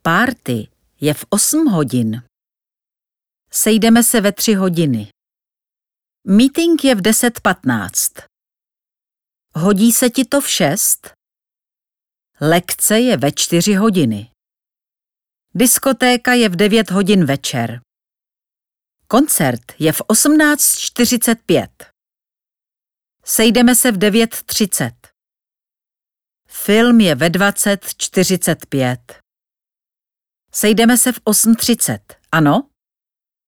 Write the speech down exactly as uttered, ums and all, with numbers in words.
Párty je v osm hodin. Sejdeme se ve tři hodiny. Meeting je v deset patnáct. Hodí se ti to v šest? Lekce je ve čtyři hodiny. Diskotéka je v devět hodin večer. Koncert je v osmnáct čtyřicet pět. Sejdeme se v devět třicet. Film je ve dvacet čtyřicet pět. Sejdeme se v osm třicet, ano?